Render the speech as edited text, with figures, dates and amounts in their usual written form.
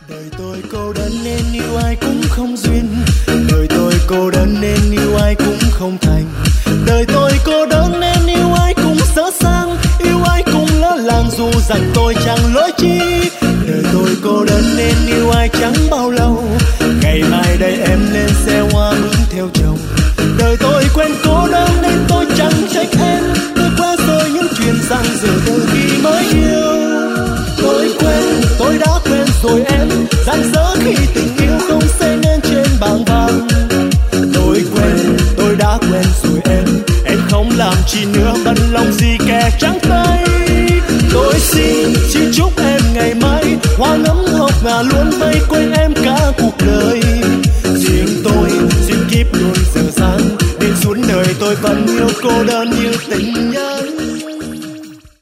Đời tôi cô đơn nên yêu ai cũng không duyên, đời tôi cô đơn nên yêu ai cũng không thành. Đời tôi cô đơn nên yêu ai cũng dở dang, yêu ai cũng lỡ làng dù rằng tôi chẳng lỗi chi. Đời tôi cô đơn nên yêu ai chẳng bao lâu, ngày mai đây em lên xe hoa bước theo chồng. Đời tôi quen cô đơn nên tôi chẳng trách em, tôi qua rồi những chuyện rằng giờ từ khi mới yêu. Tôi quen, tôi đã quen rồi em, rạng rỡ khi tình yêu không xây nên trên bảng vàng. Tôi quen, tôi đã quen rồi em không làm chi nữa bận lòng gì kẻ trắng tay. Tôi xin chỉ chúc em ngày mai hoa ngắm ngọc ngà luôn